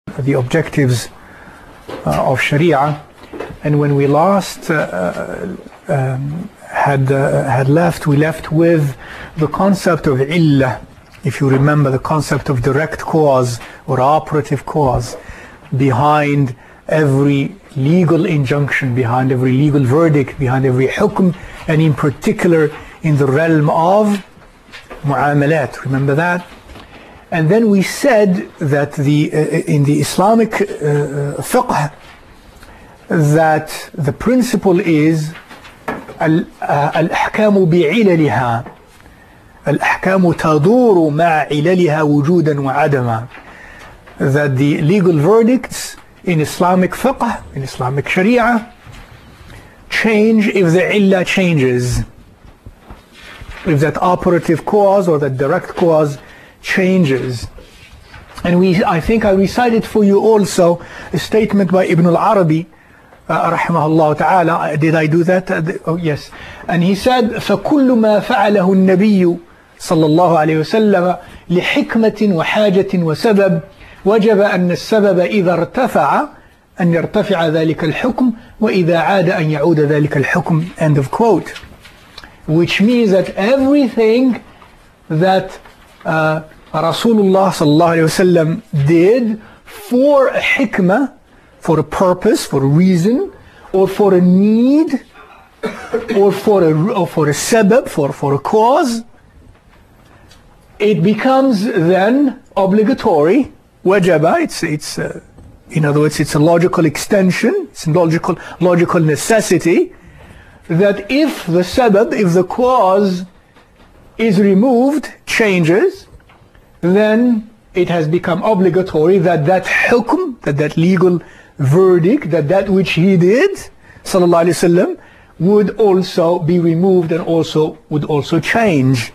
the objectives of Sharia, and when we last had left, we left with the concept of illah. If you remember, the concept of direct cause or operative cause behind every legal injunction, behind every legal verdict, behind every hukm, and in particular in the realm of mu'amalat. Remember that? And then we said that in the Islamic fiqh, that the principle is al-ahkamu bi'ilaliha. Al-ahkamu taduru ma'a ilaliha wujudan wa adama. That the legal verdicts in Islamic fiqh, in Islamic sharia, change if the illah changes. If that operative cause or that direct cause changes. And I think I recited for you also a statement by Ibn al-Arabi rahimahullah ta'ala. Did I do that? Oh yes. And he said, فَكُلُّ مَا فَعَلَهُ النَّبِيُّ صلى الله عليه وسلم لحكمة وحاجة وسبب وجب أن السبب إذا ارتفع أن يرتفع ذلك الحكم وإذا عاد أن يعود ذلك الحكم. End of quote. Which means that everything that Rasulullah sallallahu alayhi wasallam did for a hikmah, for a purpose, for a reason, or for a need, or for a sabab, for a cause, it becomes then obligatory. Wajaba, it's in other words, it's a logical extension, it's a logical necessity, that if the sabab, if the cause is removed, changes, then it has become obligatory that hukm, that legal verdict, that which he did, sallallahu alaihi wasallam, would also be removed and would also change.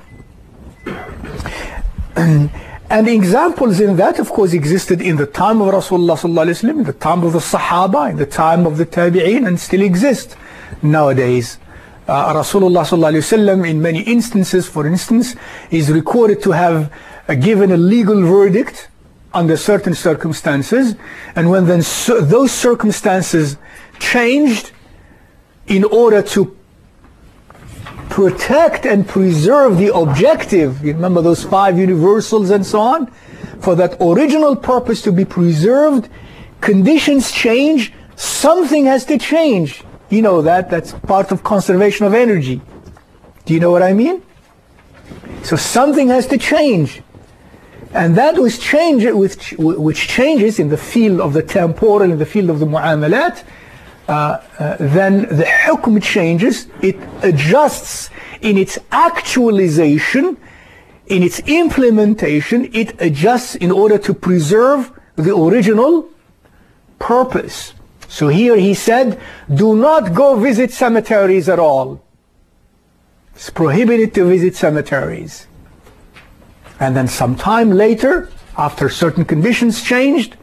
And examples in that, of course, existed in the time of Rasulullah sallallahu alaihi wasallam, in the time of the Sahaba, in the time of the Tabi'een, and still exist nowadays. Rasulullah sallallahu alaihi wasallam, in many instances, for instance, is recorded to have given a legal verdict under certain circumstances, and when then those circumstances changed, in order to protect and preserve the objective, you remember those 5 universals and so on, for that original purpose to be preserved, conditions change, something has to change. You know that's part of conservation of energy. Do you know what I mean? So something has to change. And that was which changes in the field of the temporal, in the field of the mu'amalat, then the hukm changes, it adjusts in its actualization, in its implementation, it adjusts in order to preserve the original purpose. So here he said, do not go visit cemeteries at all. It's prohibited to visit cemeteries. And then some time later, after certain conditions changed,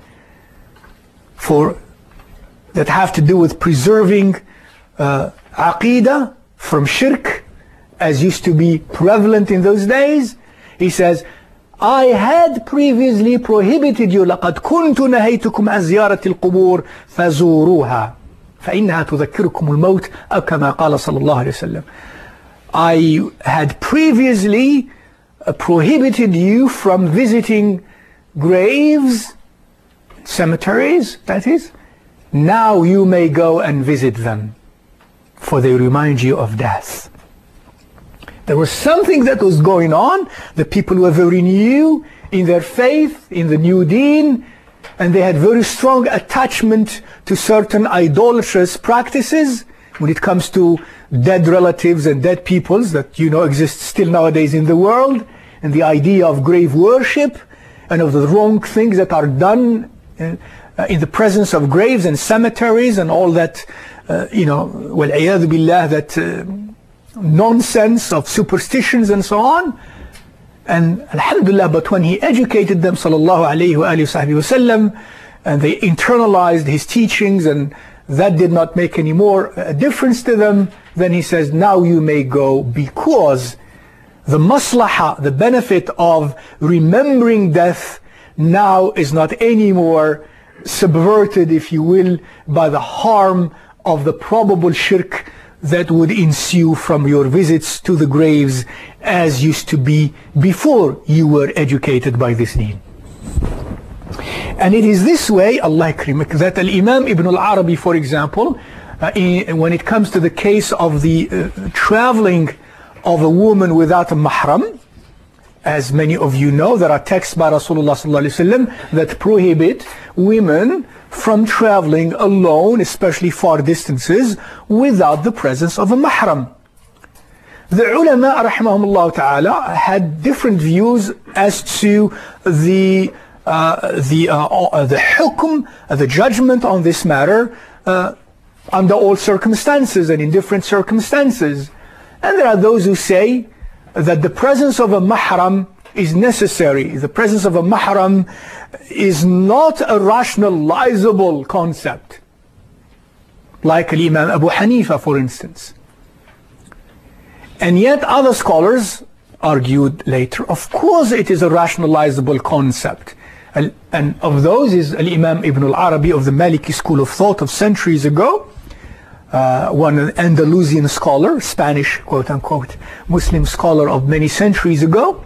that have to do with preserving aqidah from shirk, as used to be prevalent in those days, he says, I had previously prohibited you, لَقَدْ كُنْتُ نَهَيْتُكُمْ عَنْ زِيَارَةِ الْقُبُورِ فَزُورُوهَا فَإِنَّهَا تُذَكِّرُكُمُ الْمَوْتِ أو كما قال صلى الله عليه وسلم. I had previously prohibited you from visiting graves, cemeteries, that is. Now you may go and visit them, for they remind you of death. There was something that was going on. The people were very new in their faith, in the new deen, and they had very strong attachment to certain idolatrous practices when it comes to dead relatives and dead peoples that exist still nowadays in the world, and the idea of grave worship and of the wrong things that are done in the presence of graves and cemeteries and all that, وَالْعِيَاذُ بِاللَّهِ, that nonsense of superstitions and so on. And alhamdulillah, but when he educated them, sallallahu alayhi wa sallam, and they internalized his teachings, and that did not make any more difference to them, then he says, now you may go, because the maslahah, the benefit of remembering death now is not anymore subverted, if you will, by the harm of the probable shirk that would ensue from your visits to the graves, as used to be before you were educated by this deen. And it is this way, Allah Akrimak, that Al-Imam Ibn Al-Arabi, for example, when it comes to the case of the traveling of a woman without a mahram, as many of you know, there are texts by Rasulullah ﷺ that prohibit women from traveling alone, especially far distances, without the presence of a mahram. The ulama, rahimahumullah ta'ala, had different views as to the hukm, the judgment on this matter, under all circumstances and in different circumstances. And there are those who say that the presence of a mahram is necessary. The presence of a mahram is not a rationalizable concept, like Imam Abu Hanifa, for instance. And yet other scholars argued later, of course it is a rationalizable concept. And of those is Al-Imam Ibn Al-Arabi of the Maliki school of thought of centuries ago, one Andalusian scholar, Spanish quote-unquote Muslim scholar of many centuries ago,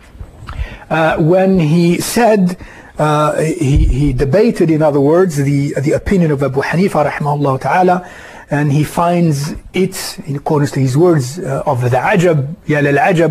when he said, he debated, in other words, the opinion of Abu Hanifa rahimahullah ta'ala, and he finds it, in accordance to his words, of the ajab, ya lal ajab,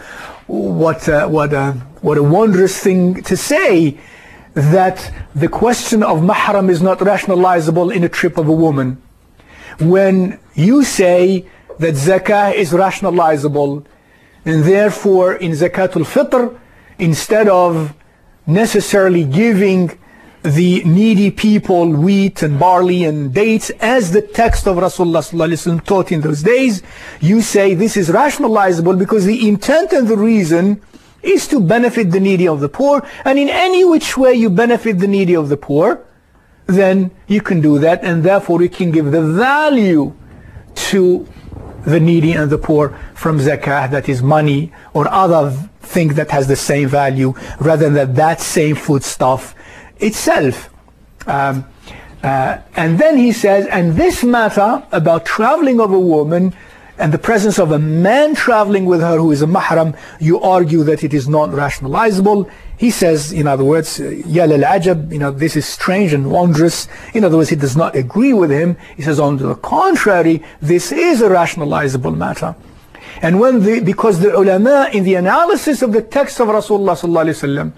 what a wondrous thing to say, that the question of mahram is not rationalizable in a trip of a woman. When you say that zakah is rationalizable, and therefore in zakatul fitr, instead of necessarily giving the needy people wheat and barley and dates, as the text of Rasulullah ﷺ taught in those days, you say this is rationalizable because the intent and the reason is to benefit the needy of the poor, and in any which way you benefit the needy of the poor, then you can do that, and therefore you can give the value to the needy and the poor from zakah, that is money or other thing that has the same value, rather than that same foodstuff itself. And then he says, and this matter about traveling of a woman and the presence of a man traveling with her who is a mahram, you argue that it is not rationalizable. He says, in other words, ya lal ajab, this is strange and wondrous. In other words, he does not agree with him. He says, on the contrary, this is a rationalizable matter. And because the ulama, in the analysis of the text of Rasulullah sallallahu alaihi wasallam,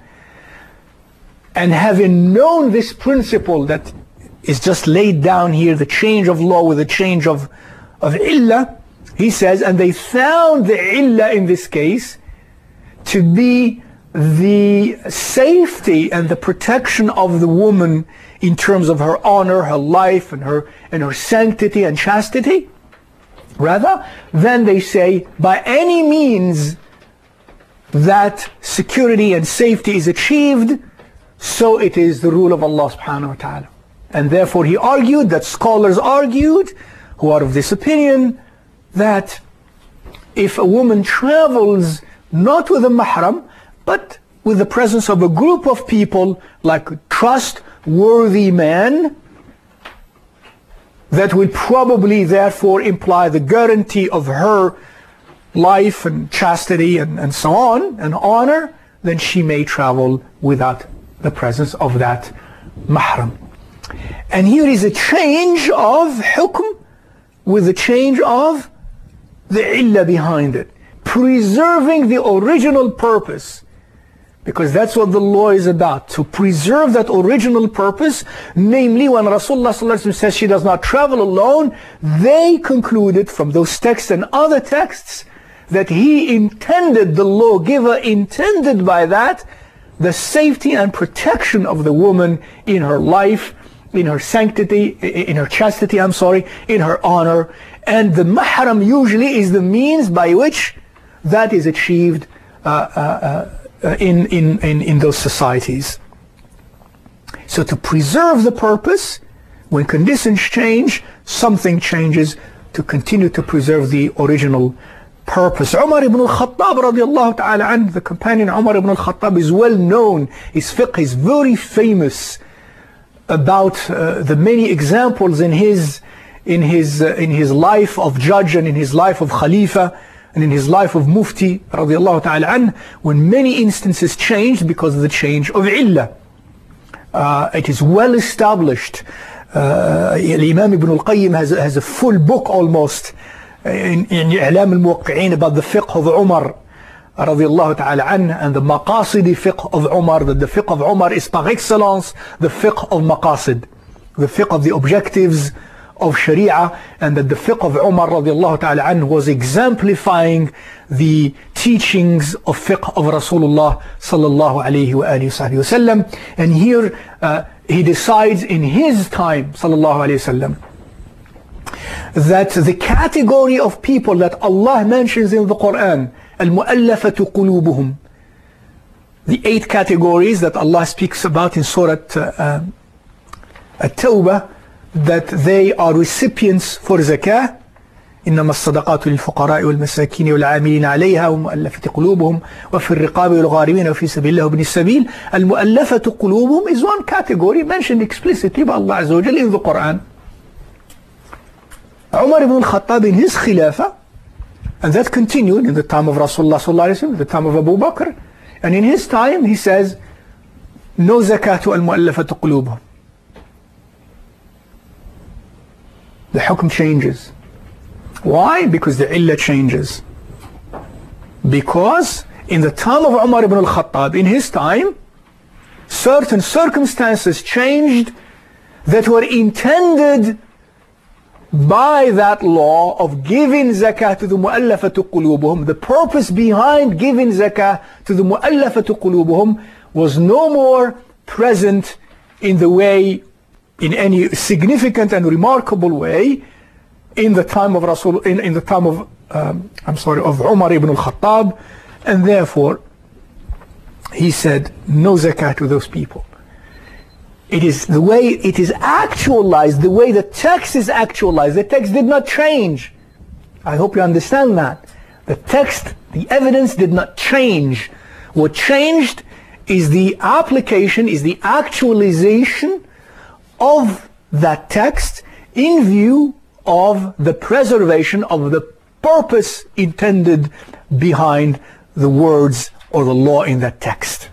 and having known this principle that is just laid down here, the change of law with the change of illah, he says, and they found the illah in this case to be the safety and the protection of the woman in terms of her honor, her life, and her sanctity and chastity. Rather, then they say, by any means that security and safety is achieved, so it is the rule of Allah subhanahu wa ta'ala. And therefore he argued, that scholars argued, who are of this opinion, that if a woman travels not with a mahram, but with the presence of a group of people, like a trustworthy man, that will probably therefore imply the guarantee of her life and chastity and so on, and honor, then she may travel without the presence of that mahram. And here is a change of hukm with a change of the illah behind it, preserving the original purpose, because that's what the law is about, to preserve that original purpose. Namely, when Rasulullah ﷺ says she does not travel alone, they concluded from those texts and other texts that he intended, the lawgiver intended by that, the safety and protection of the woman in her life, in her sanctity, in her chastity, in her honor. And the mahram usually is the means by which that is achieved in those societies. So to preserve the purpose, when conditions change, something changes to continue to preserve the original purpose. Umar ibn al-Khattab radiallahu ta'ala anhu, the companion Umar ibn al-Khattab, is well known. His fiqh is very famous. about the many examples in his life of judge and in his life of Khalifa and in his life of Mufti radiallahu ta'ala anh, when many instances changed because of the change of illah. It is well established. Imam Ibn al-Qayyim has a full book almost in I'lam al-Muwaqqi'in about the fiqh of Umar radiallahu ta'ala anh, and the maqasidi fiqh of Umar, that the fiqh of Umar is par excellence the fiqh of maqasid, the fiqh of the objectives of Sharia, and that the fiqh of Umar radiallahu ta'ala anh was exemplifying the teachings of fiqh of Rasulullah sallallahu alayhi wa alihi wa sallam. And here he decides in his time sallallahu alayhi wa sallam that the category of people that Allah mentions in the Quran, al-mu'allafatu qulubuhum, the 8 categories that Allah speaks about in Surah At-Tawbah, that they are recipients for zakah. إنما الصدقات للفقراء والمساكين والعاملين عليها ومؤلفة قلوبهم وفي الرقاب والغارمين وفي سبيل الله وابن السبيل. المؤلفة قلوبهم is one category mentioned explicitly by Allah Azza wa Jalla in the Quran. Umar ibn al-Khattab in his Khilafah, and that continued in the time of Rasulullah sallallahu alaihi wasallam, the time of Abu Bakr, and in his time he says no zakatu al-mu'allafatu qulubhum. The hukm changes. Why? Because the illah changes. Because in the time of Umar ibn al-Khattab, in his time, certain circumstances changed that were intended by that law of giving zakah to the mu'allafatu qulubuhum. The purpose behind giving zakah to the mu'allafatu qulubuhum was no more present in the way, in any significant and remarkable way, in the time of Rasul, in the time of of Umar ibn al-Khattab, and therefore he said no zakah to those people. It is the way it is actualized, the way the text is actualized. The text did not change. I hope you understand that. The text, the evidence did not change. What changed is the application, is the actualization of that text in view of the preservation of the purpose intended behind the words or the law in that text.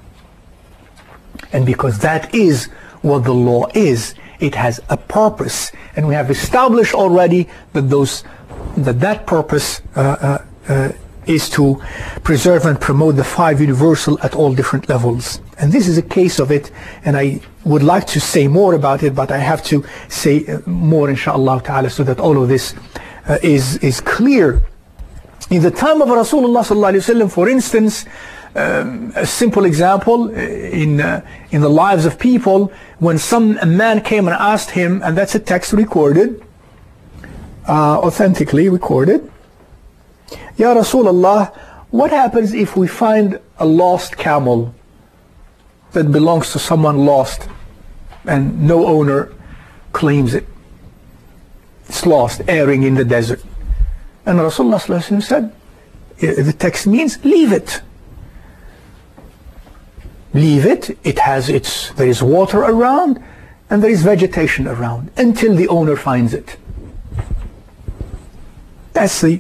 And because that is what the law is, it has a purpose, and we have established already that that purpose is to preserve and promote the 5 universal at all different levels. And this is a case of it, and I would like to say more about it, but I have to say more inshallah ta'ala so that all of this is clear. In the time of Rasulullah sallallahu alaihi wasallam, for instance, a simple example in the lives of people, when a man came and asked him, and that's a text recorded, authentically recorded, Ya Rasulullah, what happens if we find a lost camel that belongs to someone lost and no owner claims it? It's lost, erring in the desert. And Rasulullah sallallahu alaihi wasallam said, the text means leave it. Leave it. There is water around and there is vegetation around until the owner finds it. That's the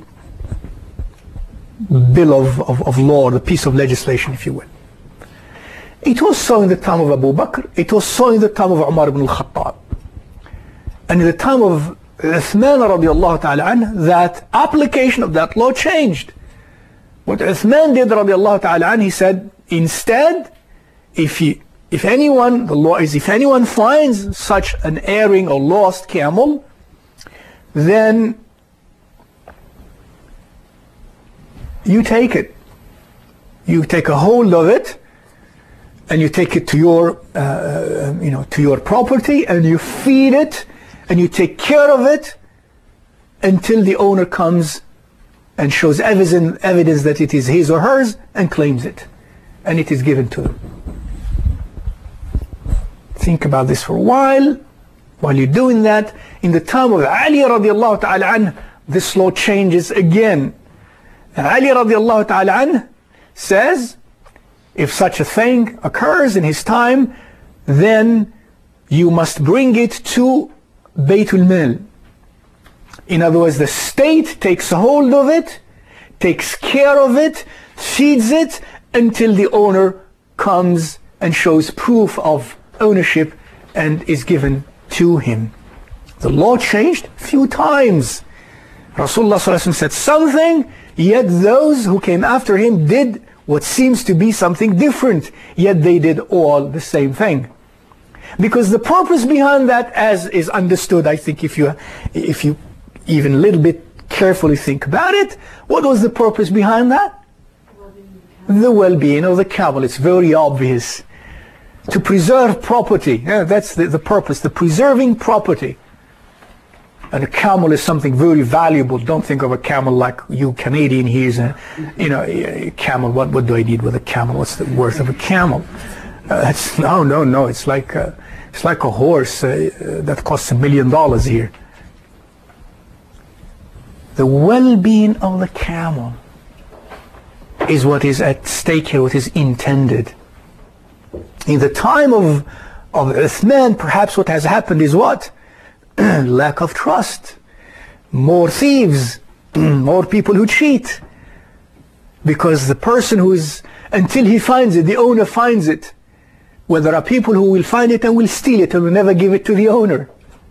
bill of law, the piece of legislation, if you will. It was so in the time of Abu Bakr. It was so in the time of Umar ibn al-Khattab. And in the time of Uthman radiallahu ta'ala anh, that application of that law changed. What Uthman did radiallahu ta'ala anh, he said, instead, if anyone, the law is, if anyone finds such an erring or lost camel, then you take it. You take a hold of it, and you take it to your, to your property, and you feed it, and you take care of it until the owner comes and shows evidence that it is his or hers and claims it, and it is given to them. Think about this for a while. While you're doing that, in the time of Ali radiallahu ta'ala anh, this law changes again. Ali radiallahu ta'ala anh says, if such a thing occurs in his time, then you must bring it to Baytul Mal. In other words, the state takes hold of it, takes care of it, feeds it until the owner comes and shows proof of ownership and is given to him. The law changed a few times. Rasulullah ﷺ said something, yet those who came after him did what seems to be something different, yet they did all the same thing. Because the purpose behind that, as is understood, I think if you even a little bit carefully think about it, what was the purpose behind that? The well-being of the camel. It's very obvious. To preserve property. Yeah, that's the purpose, the preserving property. And a camel is something very valuable. Don't think of a camel like you Canadian here. A camel, what do I need with a camel? What's the worth of a camel? No. It's like a horse that costs $1 million here. The well-being of the camel is what is at stake here, what is intended. In the time of Uthman, perhaps what has happened is what? Lack of trust. More thieves. More people who cheat. Because the person until he finds it, the owner finds it. Well, there are people who will find it and will steal it and will never give it to the owner.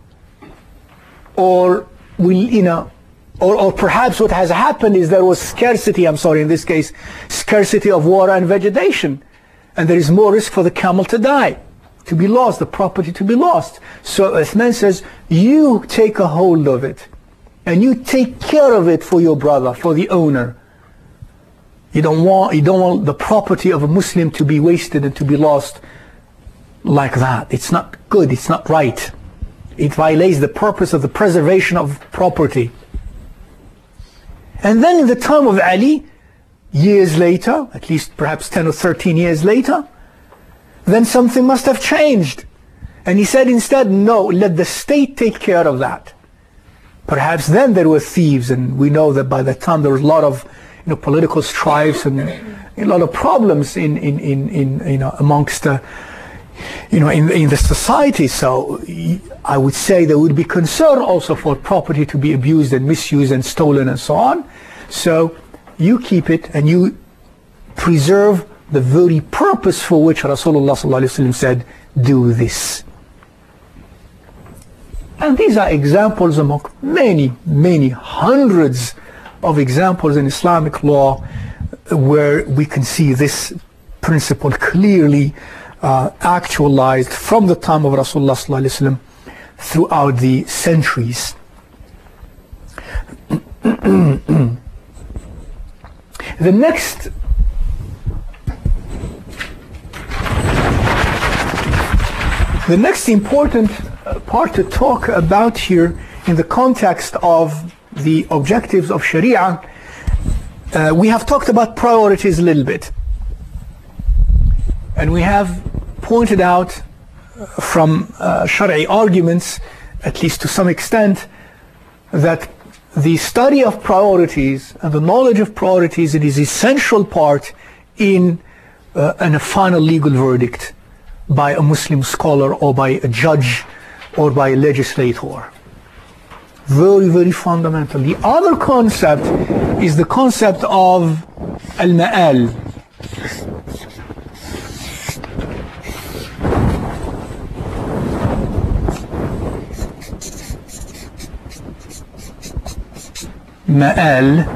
Or will, or perhaps what has happened is there was scarcity, in this case, scarcity of water and vegetation. And there is more risk for the camel to die, to be lost, the property to be lost. So Uthman says, you take a hold of it, and you take care of it for your brother, for the owner. You don't want the property of a Muslim to be wasted and to be lost like that. It's not good, it's not right. It violates the purpose of the preservation of property. And then in the time of Ali, years later, at least perhaps 10 or 13 years later, then something must have changed. And he said instead, no, let the state take care of that. Perhaps then there were thieves, and we know that by that time there was a lot of political strifes and a lot of problems amongst in the society. So I would say there would be concern also for property to be abused and misused and stolen and so on. So you keep it and you preserve the very purpose for which Rasulullah ﷺ said, do this. And these are examples among many, many hundreds of examples in Islamic law where we can see this principle clearly actualized from the time of Rasulullah ﷺ throughout the centuries. The next important part to talk about here in the context of the objectives of Sharia, we have talked about priorities a little bit. And we have pointed out from Shari'i arguments, at least to some extent, that the study of priorities and the knowledge of priorities is an essential part in a final legal verdict by a Muslim scholar or by a judge or by a legislator. Very, very fundamental. The other concept is the concept of al-ma'al. Ma'al,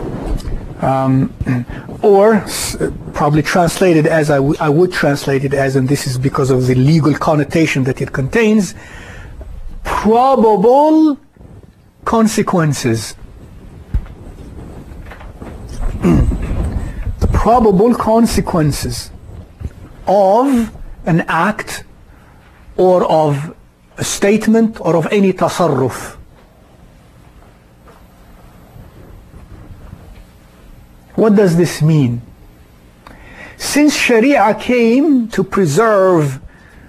or probably translated as I would translate it as, and this is because of the legal connotation that it contains, probable consequences. The probable consequences of an act or of a statement or of any tasarruf. What does this mean? Since Sharia came to preserve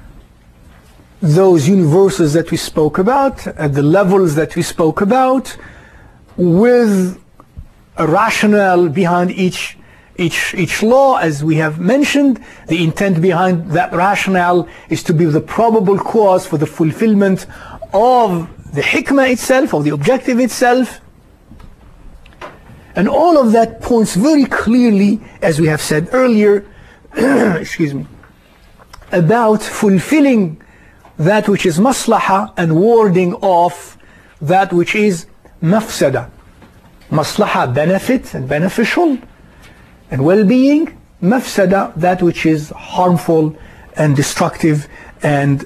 those universes that we spoke about, at the levels that we spoke about, with a rationale behind each each law, as we have mentioned, the intent behind that rationale is to be the probable cause for the fulfillment of the hikmah itself, of the objective itself. And all of that points very clearly, as we have said earlier, excuse me, about fulfilling that which is maslaha and warding off that which is mafsada. Maslaha, benefit and beneficial and well-being. Mafsada, that which is harmful and destructive and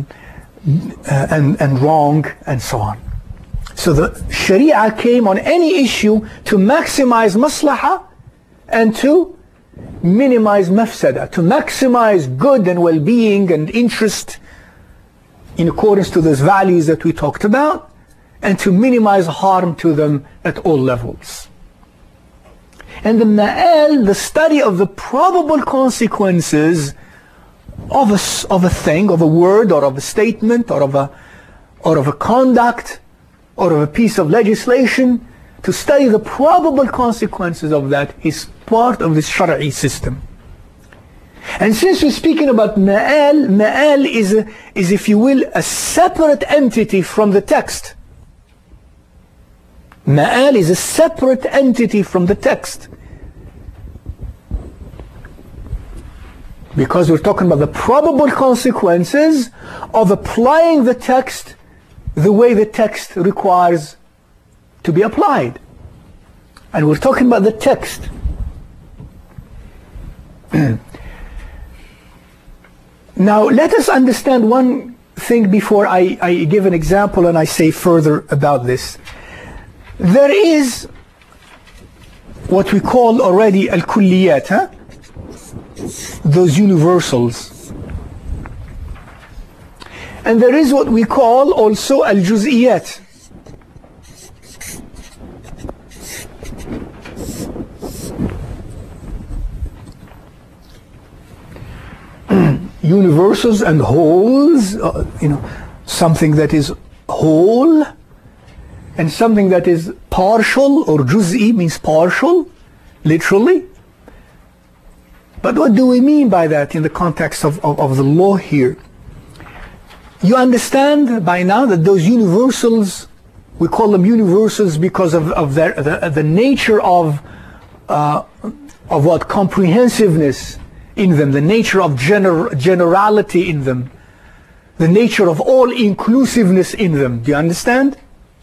wrong, and so on. So the Sharia came on any issue to maximize maslaha and to minimize mafsada, to maximize good and well-being and interest in accordance to those values that we talked about, and to minimize harm to them at all levels. And the ma'al, the study of the probable consequences of a thing, of a word, or of a statement, or of a conduct, or of a piece of legislation, to study the probable consequences of that is part of this Shari'i system. And since we're speaking about ma'al is, if you will, a separate entity from the text. Ma'al is a separate entity from the text. Because we're talking about the probable consequences of applying the text the way the text requires to be applied. And we're talking about the text. Now, let us understand one thing before I give an example and I say further about this. There is what we call already al-kulliyat, those universals. And there is what we call also al-juz'iyat. Universals and wholes, something that is whole and something that is partial, or juz'i means partial, literally. But what do we mean by that in the context of the law here? You understand by now that those universals, we call them universals because of the nature of what? Comprehensiveness in them, the nature of generality in them, the nature of all-inclusiveness in them. Do you understand?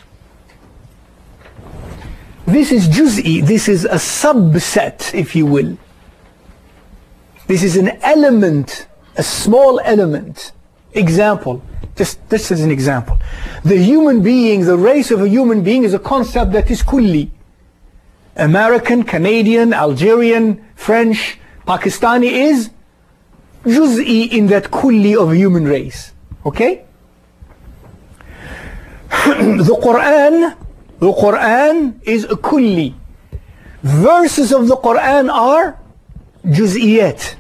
This is juz'i, this is a subset, if you will. This is an element, a small element. Example, just this is an example. The human being, the race of a human being is a concept that is kulli. American, Canadian, Algerian, French, Pakistani is juz'i in that kulli of human race. Okay? The Quran is a kulli. Verses of the Quran are juz'iyat.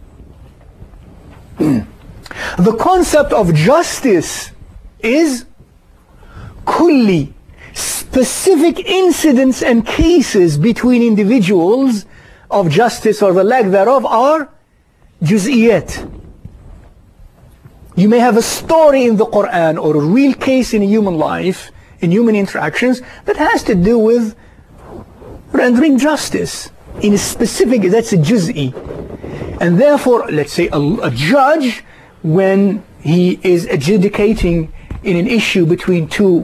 The concept of justice is kulli. Specific incidents and cases between individuals of justice or the lack thereof are juz'iyat. You may have a story in the Quran or a real case in human life, in human interactions, that has to do with rendering justice in a specific, that's a juz'i. And therefore, let's say a judge, when he is adjudicating in an issue between two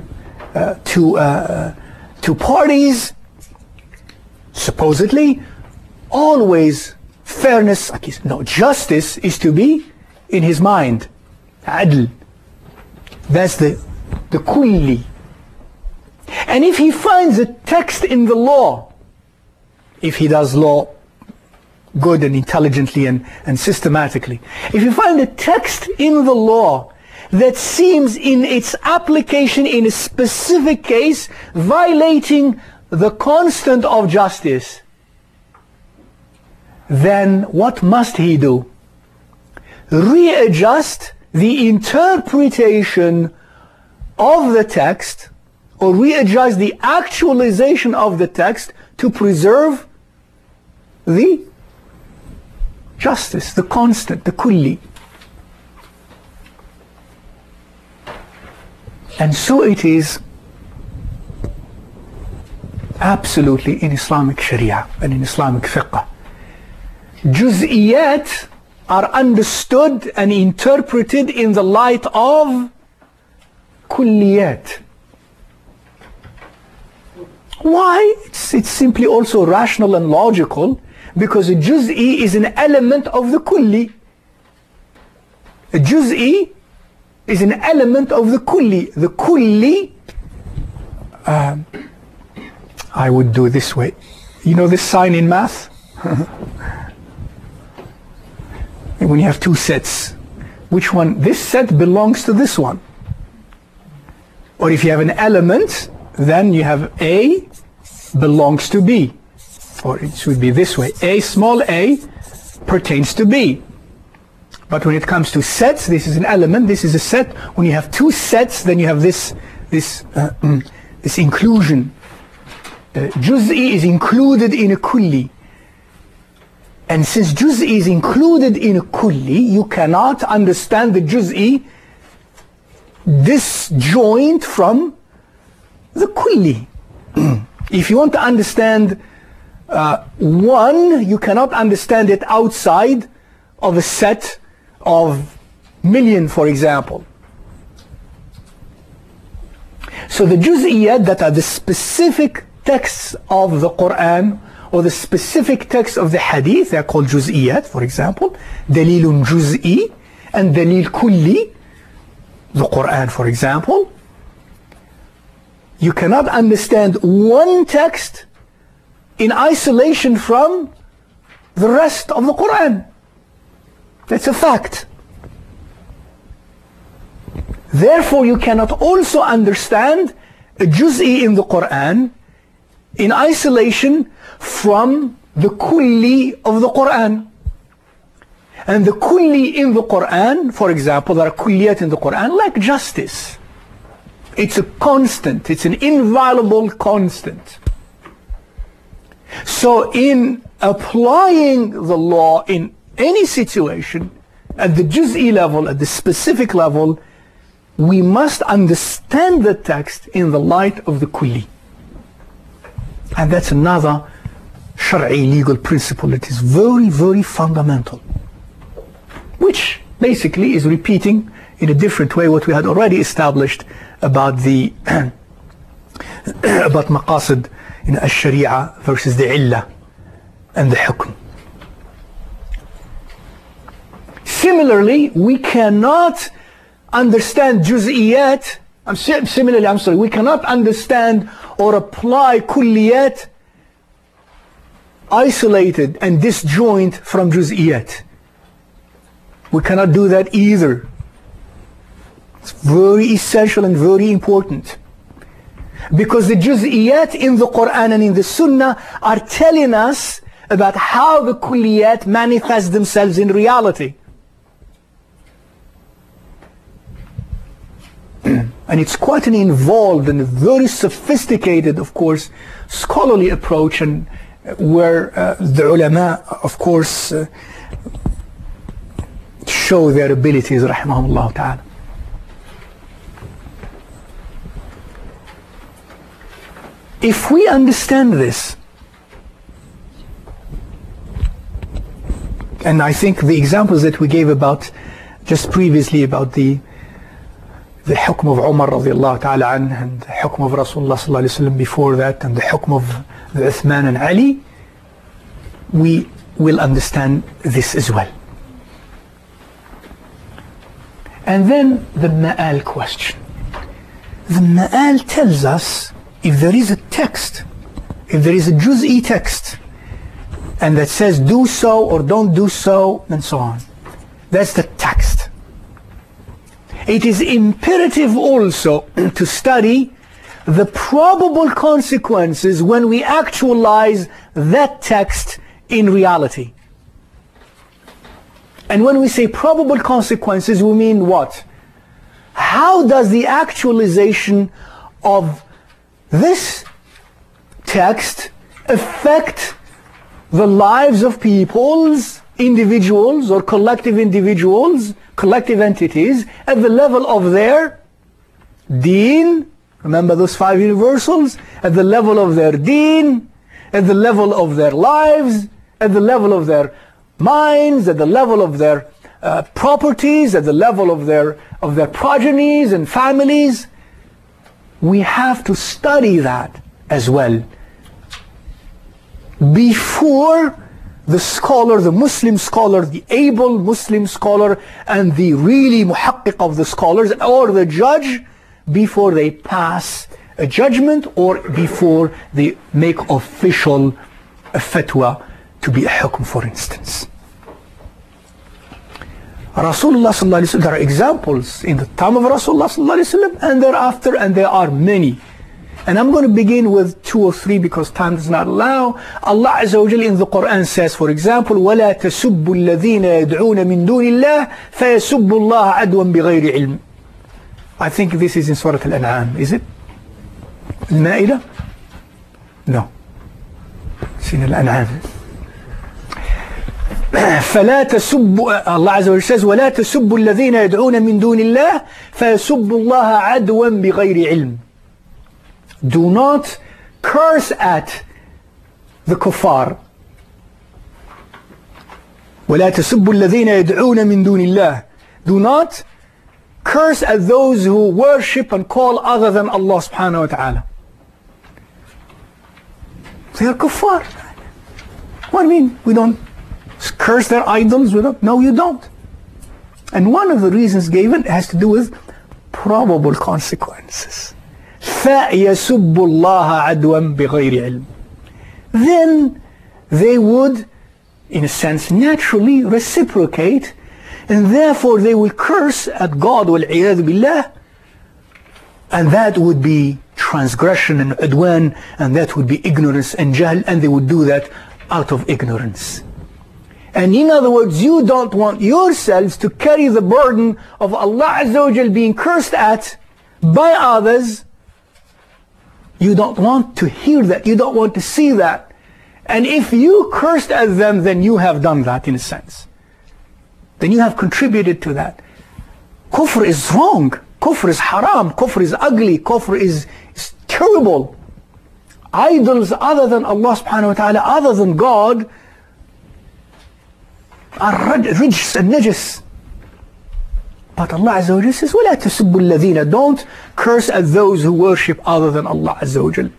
parties, supposedly, always fairness, no, justice is to be in his mind. Adl. That's the kulli. And if he finds a text in the law, if he does law good and intelligently and systematically, if you find a text in the law that seems in its application in a specific case violating the constant of justice, then what must he do? Readjust the interpretation of the text, or readjust the actualization of the text to preserve the justice, the constant, the kulli. And so it is absolutely in Islamic Sharia and in Islamic fiqh. Juz'iyat are understood and interpreted in the light of kulliyat. Why? It's simply also rational and logical, because a juz'i is an element of the kulli. A juz'i is an element of the kulli. The kulli, I would do this way. You know this sign in math? When you have two sets, which one? This set belongs to this one. Or if you have an element, then you have A belongs to B. Or it should be this way. A, small a, pertains to B. But when it comes to sets, this is an element, this is a set. When you have two sets, then you have this inclusion. Juz'i is included in a kulli. And since juz'i is included in a kulli, you cannot understand the juz'i disjoint from the kulli. If you want to understand one, you cannot understand it outside of a set of million, for example. So the juz'iyat that are the specific texts of the Quran or the specific text of the hadith, they are called juz'iyat, for example. Dalilun juz'i and dalil kulli, the Quran, for example. You cannot understand one text in isolation from the rest of the Quran. That's a fact. Therefore, you cannot also understand a juz'i in the Quran in isolation from the kulli of the Quran. And the kulli in the Quran, for example, there are kulliyat in the Quran like justice. It's a constant, it's an inviolable constant. So in applying the law in any situation, at the juz'i level, at the specific level, we must understand the text in the light of the kulli. And that's another shar'i legal principle that is very, very fundamental, which basically is repeating in a different way what we had already established about the about maqasid in al-sharia versus the illah and the hukm. Similarly, we cannot understand juz'iyat, we cannot understand or apply kulliyat isolated and disjoint from juz'iyat. We cannot do that either. It's very essential and very important. Because the juz'iyat in the Quran and in the Sunnah are telling us about how the kulliyat manifest themselves in reality. And it's quite an involved and very sophisticated, of course, scholarly approach, and where the ulama, of course, show their abilities, rahimahumullah ta'ala. If we understand this, and I think the examples that we gave about just previously about the hukm of Umar radiallahu ta'ala anh, and the hukm of Rasulullah sallallahu alayhi wa sallam before that, and the hukm of Uthman and Ali, we will understand this as well. And then the ma'al question. The ma'al tells us if there is a text, if there is a juz'i text, and that says do so or don't do so, and so on. That's the text. It is imperative also to study the probable consequences when we actualize that text in reality. And when we say probable consequences, we mean what? How does the actualization of this text affect the lives of peoples, individuals or collective individuals, collective entities, at the level of their deen. Remember those 5 universals? At the level of their deen, at the level of their lives, at the level of their minds, at the level of their properties, at the level of their progenies and families. We have to study that as well before the scholar, the Muslim scholar, the able Muslim scholar, and the really muhaqqiq of the scholars, or the judge, before they pass a judgment or before they make official a fatwa to be a hukm, for instance. Rasulullah sallallahu alaihi wasallam, there are examples in the time of Rasulullah sallallahu alaihi wasallam and thereafter, and there are many. And I'm going to begin with 2 or 3 because time does not allow. Allah Azza wa Jalla in the Quran says, for example, وَلَا تَسُبُّوا الَّذِينَ يَدْعُونَ مِن دُونِ اللَّهِ فَيَسُبُّوا اللَّهَ عَدْوًا بِغَيْرِ عِلْمٍ. I think this is in Surah Al-An'am, is it? Al-Ma'idah? No. It's in Al-An'am. فلا تسبوا, Allah Azza wa Jalla says, وَلَا تَسُبُّوا الَّذِينَ يَدْعُونَ مِن دُونِ اللَّهِ فَيَسُبُّوا اللَّهَ عَدْوًا بِغَيْرِ عِلْمٍ. Do not curse at the kuffar. وَلَا تَسُبُّوا الَّذِينَ يَدْعُونَ مِن دُونِ اللَّهِ. Do not curse at those who worship and call other than Allah subhanahu wa ta'ala. They are kuffar. What do you mean? We don't curse their idols? No, you don't. And one of the reasons given has to do with probable consequences. فَيَسُبُّ اللَّهَ عَدْوًا بِغَيْرِ عِلْمٍ. Then they would, in a sense, naturally reciprocate, and therefore they will curse at God, وَالْعِيَاذُ بِاللَّهِ, and that would be transgression and udwan, and that would be ignorance and jahl, and they would do that out of ignorance. And in other words, you don't want yourselves to carry the burden of Allah Azza wa Jal being cursed at by others. You don't want to hear that. You don't want to see that. And if you cursed at them, then you have done that in a sense. Then you have contributed to that. Kufr is wrong. Kufr is haram. Kufr is ugly. Kufr is terrible. Idols other than Allah subhanahu wa ta'ala, other than God, are rijs and najis. But Allah Azza wa Jalla says, وَلَا تَسُبُّوا الَّذِينَ. Don't curse at those who worship other than Allah Azza wa Jalla.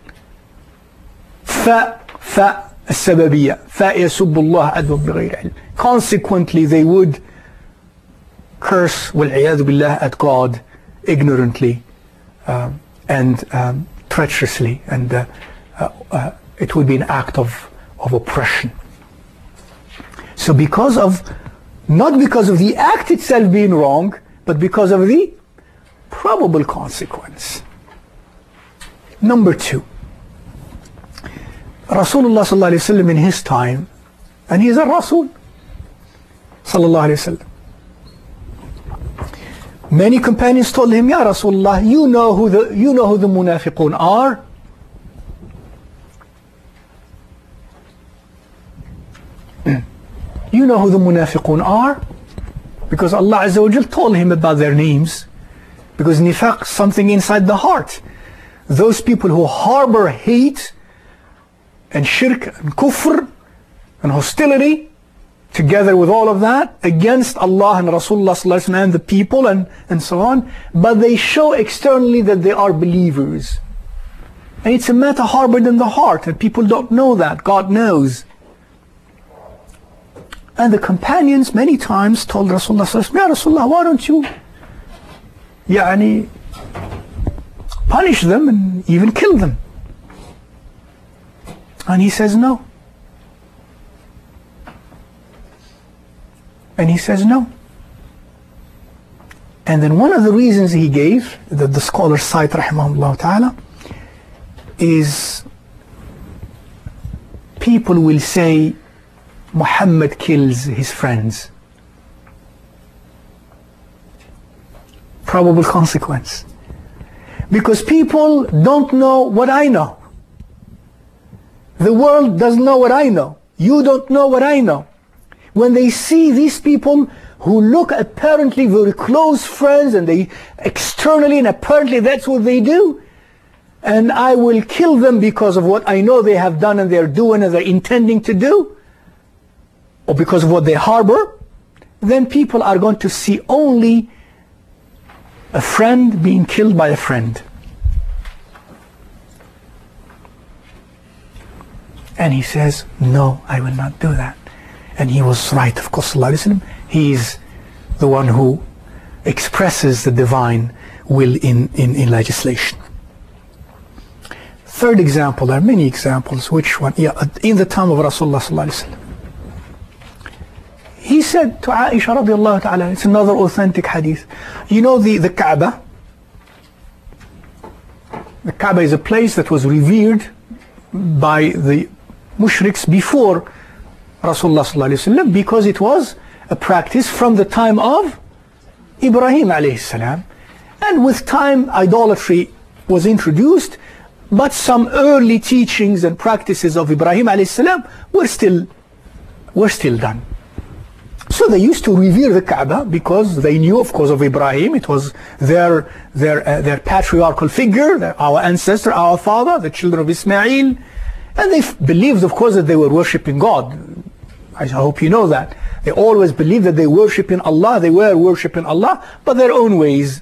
السببية فَيَسُبُّ اللَّهَ عَدْوًا بِغَيْرِ عِلْمٍ. Consequently, they would curse, وَالْعِيَاذُ بِاللَّهِ, at God ignorantly and treacherously, and it would be an act of oppression. So because of, not because of the act itself being wrong, but because of the probable consequence. Number 2, Rasulullah sallallahu alayhi wa sallam in his time, and he is a Rasul sallallahu alayhi wa sallam, many companions told him, Ya Rasulullah, you know who the munafiqun are. You know who the munafiqun are, because Allah Azza wa Jal told him about their names, because nifaq is something inside the heart. Those people who harbor hate and shirk and kufr and hostility, together with all of that, against Allah and Rasulullah sallallahu alaihi wasallam and the people and so on, but they show externally that they are believers. And it's a matter harbored in the heart, and people don't know that. God knows. And the companions many times told Rasulullah sallallahu alaihi wasallam, Ya Rasulullah, why don't you punish them and even kill them? And he says no. And he says no. And then one of the reasons he gave, that the scholars cite rahimahullah ta'ala, is people will say Muhammad kills his friends. Probable consequence. Because people don't know what I know. The world doesn't know what I know. You don't know what I know. When they see these people who look apparently very close friends, and they externally and apparently that's what they do, and I will kill them because of what I know they have done and they're doing and they're intending to do, or because of what they harbor, then people are going to see only a friend being killed by a friend. And he says, no, I will not do that. And he was right, of course, sallallahu alaihi wasallam. He is the one who expresses the divine will in legislation. Third example, there are many examples. Which one? Yeah, in the time of Rasulullah sallallahu alaihi wasallam. He said to Aisha radiallahu ta'ala, it's another authentic hadith. You know the Kaaba? The Kaaba is a place that was revered by the mushriks before Rasulullah sallallahu alaihi wasallam, because it was a practice from the time of Ibrahim alayhi salam. And with time, idolatry was introduced, but some early teachings and practices of Ibrahim alayhi salam were still done. So they used to revere the Kaaba because they knew, of course, of Ibrahim. It was their patriarchal figure, our ancestor, our father, the children of Ismail. And they believed, of course, that they were worshipping God. I hope you know that. They always believed that they worship in Allah. They were worshipping Allah, but their own ways.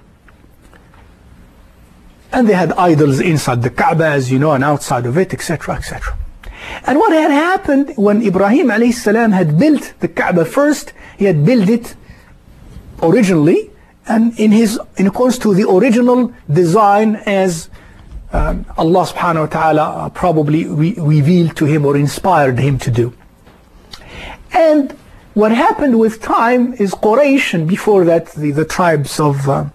And they had idols inside the Kaaba, as you know, and outside of it, etc., etc. And what had happened when Ibrahim alayhi salam had built the Kaaba first, he had built it originally, and in accordance to the original design as Allah subhanahu wa ta'ala probably revealed to him or inspired him to do. And what happened with time is Quraysh, and before that the tribes of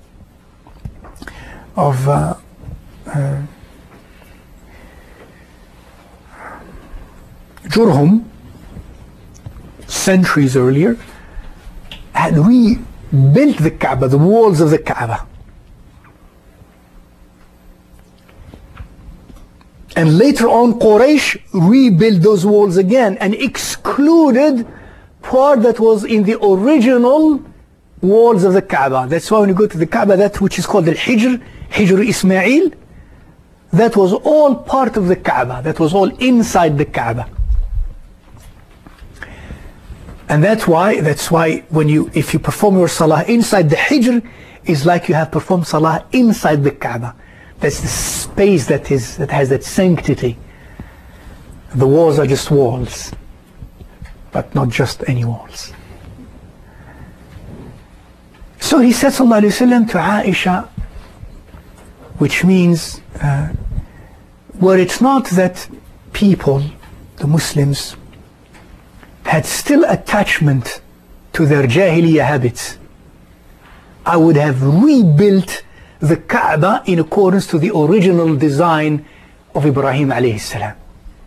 Jurhum, centuries earlier, had rebuilt the Kaaba, the walls of the Kaaba. And later on, Quraysh rebuilt those walls again and excluded part that was in the original walls of the Kaaba. That's why when you go to the Kaaba, that which is called the Hijr Ismail, that was all part of the Kaaba. That was all inside the Kaaba. And that's why if you perform your salah inside the Hijr, is like you have performed salah inside the Kaaba. That's the space that has that sanctity. The walls are just walls, but not just any walls. So he said sallallahu alaihi wasallam to Aisha, which means were it not that people, the Muslims, had still attachment to their Jahiliyyah habits, I would have rebuilt the Kaaba in accordance to the original design of Ibrahim alayhi salam.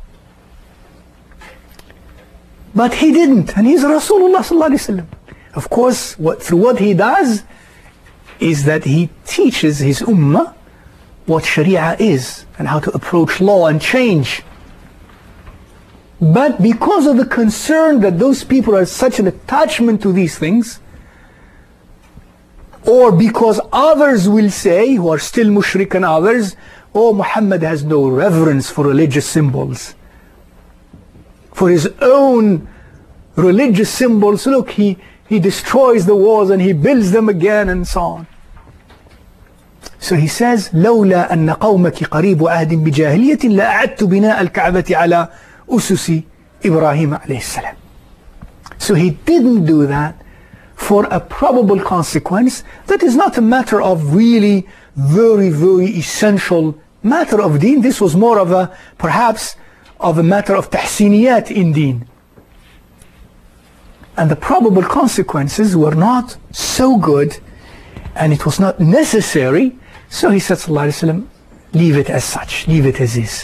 But he didn't, and he's Rasulullah sallallahu alaihi wasallam. Of course, through what he does is that he teaches his ummah what Sharia is and how to approach law and change. But because of the concern that those people are such an attachment to these things, or because others will say, who are still mushrik and others, oh, Muhammad has no reverence for religious symbols. For his own religious symbols, look, he destroys the walls and he builds them again and so on. So he says, لولا أن قومك قريب عهد بجاهلية لأعدت بناء الكعبة على أسس إبراهيم عليه السلام. So he didn't do that for a probable consequence that is not a matter of really very, very essential matter of deen. This was more of a, perhaps, of a matter of tahsiniyat in deen. And the probable consequences were not so good, and it was not necessary. So he said, sallallahu alaihi wasallam, leave it as such, leave it as is.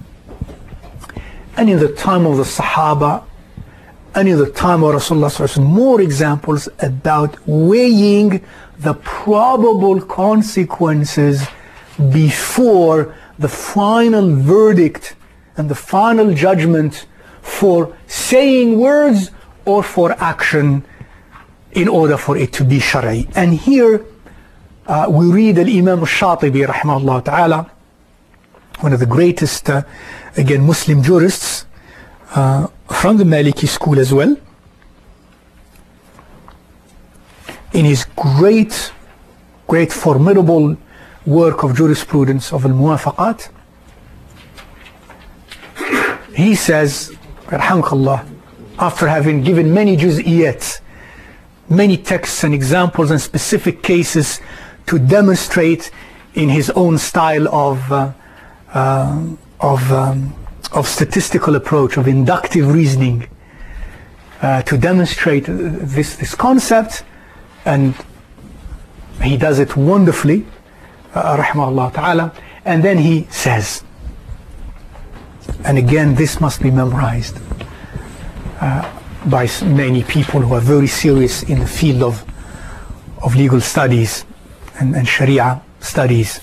And in the time of the Sahaba, and in the time of Rasulullah sallallahu alaihi wasallam, more examples about weighing the probable consequences before the final verdict and the final judgment for saying words or for action in order for it to be shari. And here we read Al-Imam Al-Shatibi rahimahullah ta'ala, one of the greatest again Muslim jurists from the Maliki school as well, in his great formidable work of jurisprudence of Al-Muwafaqat. He says, rahimahullah, after having given many juz'iyat, many texts and examples and specific cases to demonstrate in his own style of statistical approach, of inductive reasoning, to demonstrate this concept, and he does it wonderfully, rahimahullah ta'ala. And then he says, and again this must be memorized by many people who are very serious in the field of legal studies and Sharia studies.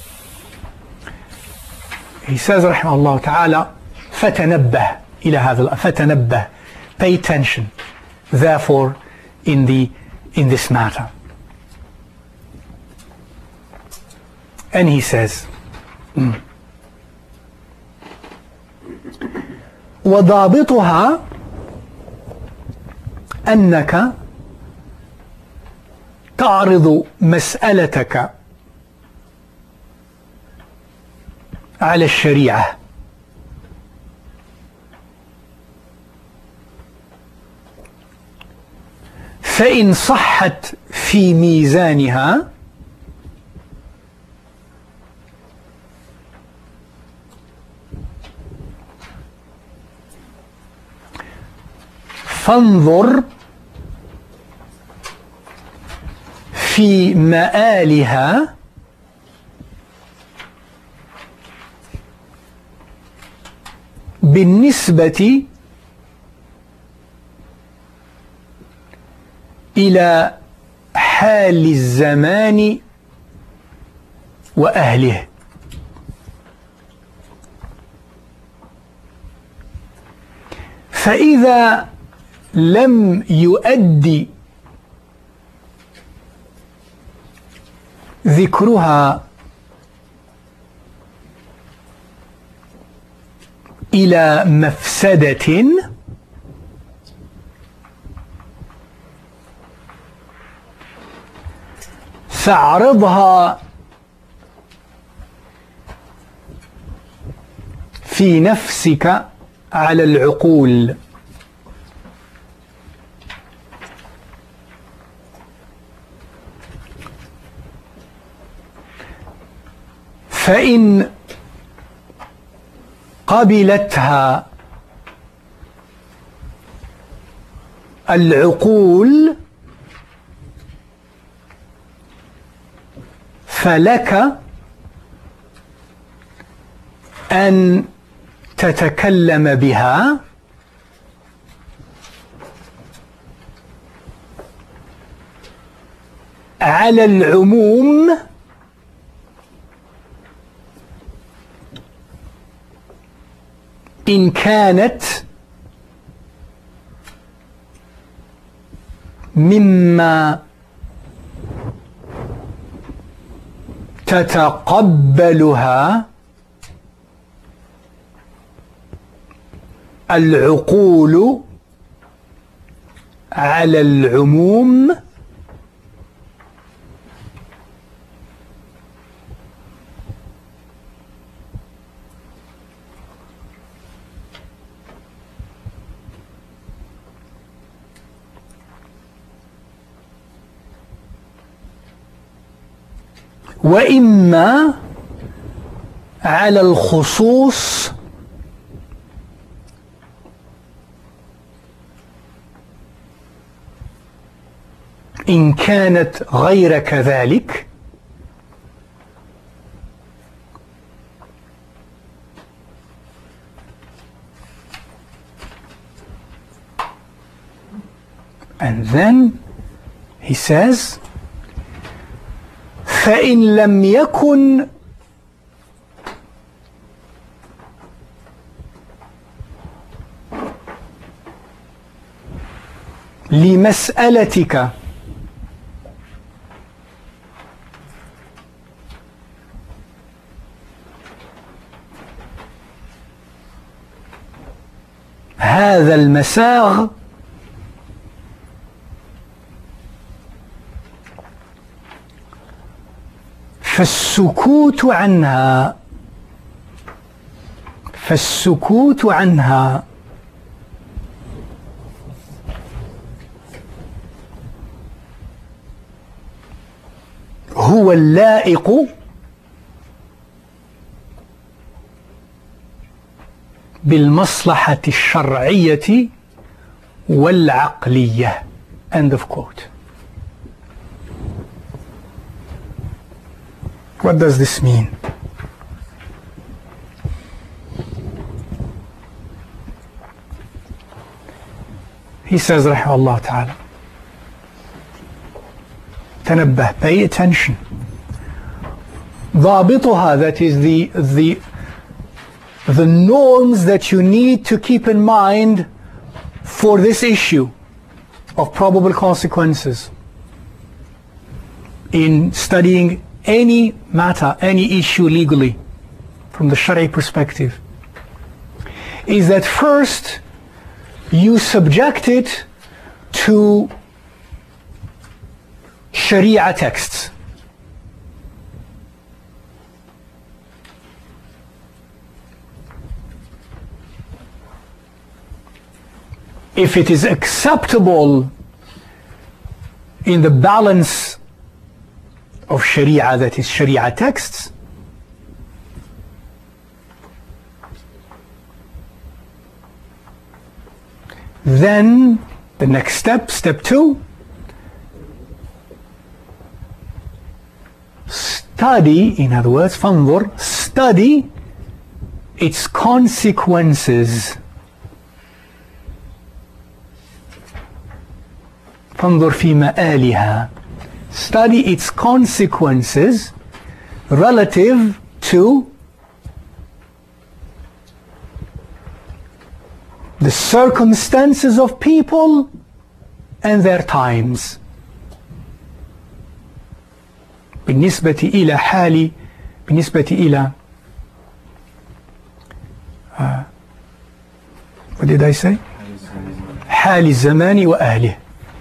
He says rahimahullah ta'ala, فَتَنَبَّهْ إِلَى هَذَا فَتَنَبَّهْ, pay attention therefore in this matter. And he says, وضابطها أنك تعرض مسألتك على الشريعة فإن صحت في ميزانها فانظر في مآلها بالنسبة إلى حال الزمان وأهله. فإذا لم يؤدي ذكرها إلى مفسدة فاعرضها في نفسك على العقول. فإن قبلتها العقول فلك أن تتكلم بها على العموم إن كانت مما تتقبلها العقول على العموم وإما على الخصوص إن كانت غير كذلك and then he says فإن لم يكن لمسألتك هذا المساغ فالسكوت عنها هو اللائق بالمصلحة الشرعية والعقلية. End of quote. What does this mean? He says رحمه الله تعالى, تنبه, pay attention. ضابطها, that is the norms that you need to keep in mind for this issue of probable consequences in studying any matter, any issue legally from the Shari'i perspective, is that first you subject it to Sharia texts. If it is acceptable in the balance of Sharia, that is Sharia texts, then the next step, step 2, study, in other words, فانظر, study its consequences. فانظر في مآلها, study its consequences relative to the circumstances of people and their times. بالنسبة إلى what did I say? حال الزمان وأهله.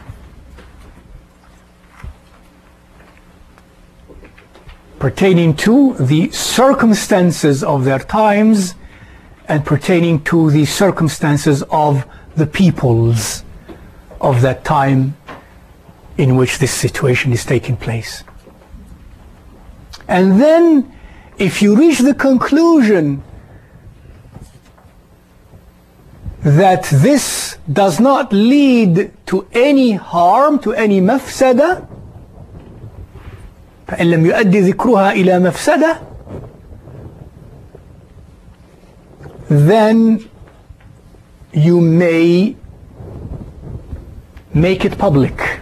Pertaining to the circumstances of their times and pertaining to the circumstances of the peoples of that time in which this situation is taking place. And then if you reach the conclusion that this does not lead to any harm, to any mafsada, فإن لم يؤدي ذكرها إلى مفسدة, then you may make it public.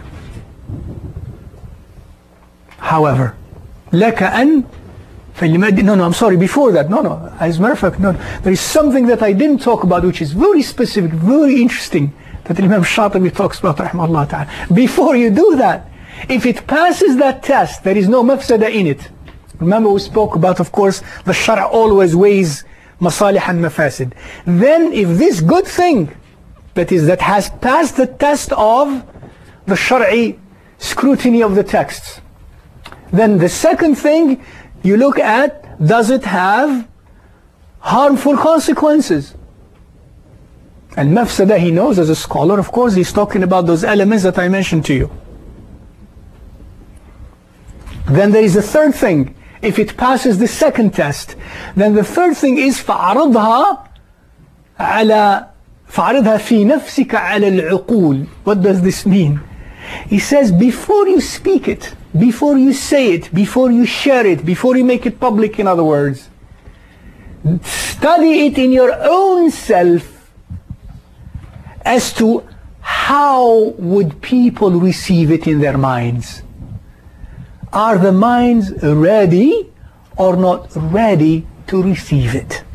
However, لك أن no, I'm sorry, before that, no, as a matter of fact, no, there is something that I didn't talk about which is very specific, very interesting, that Imam Shatibi talks about, rahimahullah ta'ala. Before you do that, if it passes that test, there is no mafsada in it. Remember we spoke about, of course, the Shara always weighs masalih and mafasid. Then if this good thing, that has passed the test of the Shari'i scrutiny of the texts, then the second thing you look at, does it have harmful consequences? And mafsada, he knows as a scholar, of course, he's talking about those elements that I mentioned to you. Then there is a third thing. If it passes the second test, then the third thing is فَعَرَضْهَا فِي نَفْسِكَ عَلَى الْعُقُولِ. What does this mean? He says, before you speak it, before you say it, before you share it, before you make it public, in other words, study it in your own self as to how would people receive it in their minds. Are the minds ready or not ready to receive it?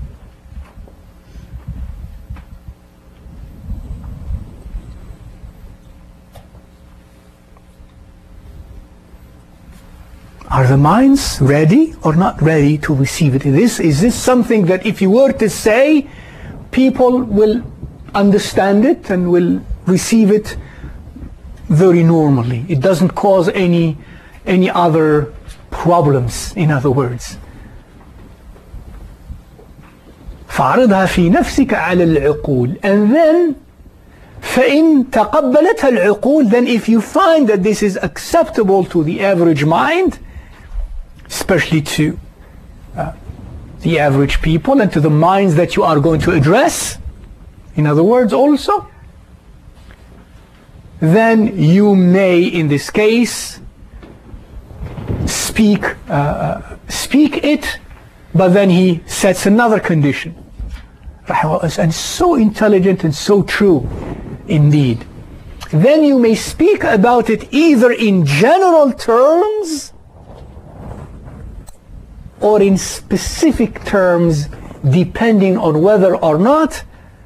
Are the minds ready or not ready to receive it? Is this something that if you were to say, people will understand it and will receive it very normally? It doesn't cause any other problems, in other words. فاعرضها في نفسك على العقول. And then فإن تقبلتها العقول, then if you find that this is acceptable to the average mind, especially to the average people and to the minds that you are going to address, in other words also, then you may in this case speak it, but then he sets another condition. And so intelligent and so true indeed. Then you may speak about it either in general terms or in specific terms, depending on whether or not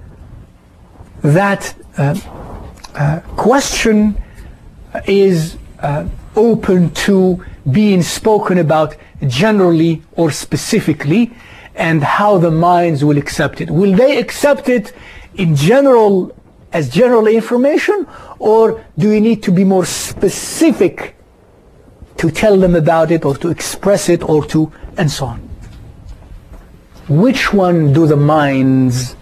that question is open to being spoken about generally or specifically, and how the minds will accept it. Will they accept it in general, as general information, or do you need to be more specific to tell them about it or to express it or to, and so on? Which one do the minds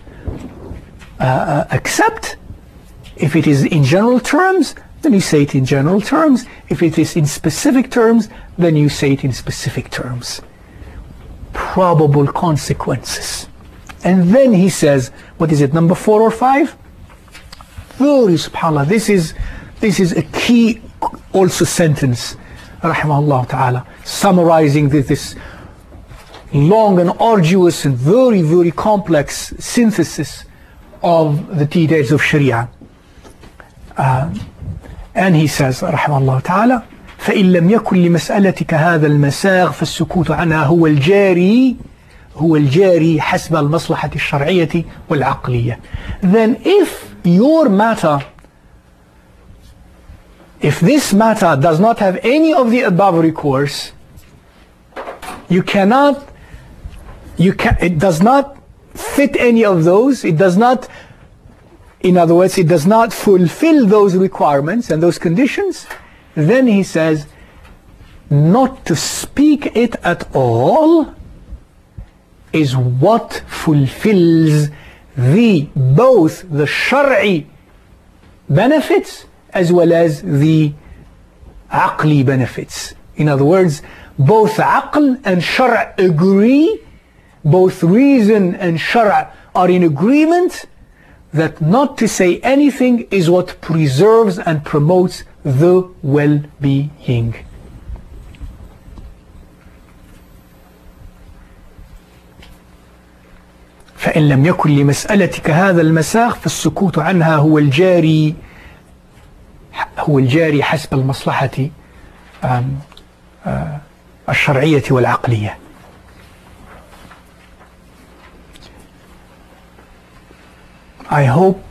accept? If it is in general terms, then you say it in general terms. If it is in specific terms, then you say it in specific terms. Probable consequences. And then he says, what is it, number 4 or 5? Very subhanAllah, this is a key also sentence, rahimahullah ta'ala, summarizing this long and arduous and very, very complex synthesis of the details of Sharia. And he says, rahimahullah ta'ala, فإن لم يكن لمسألتك هذا المساغ فالسكوت عنها هو الجاري حسب المصلحة الشرعية والعقلية. Then if your matter, if this matter does not have any of the above recourse, it does not fit any of those, it does not, in other words, it does not fulfill those requirements and those conditions, then he says, not to speak it at all is what fulfills both the Shar'i benefits as well as the Aqli benefits. In other words, both Aql and Shar' agree, both reason and Shar' are in agreement that not to say anything is what preserves and promotes the well-being. فإن لم يكن لمسألتك هذا المساغ فالسكوت عنها هو الجاري حسب المصلحة الشرعية والعقلية. I hope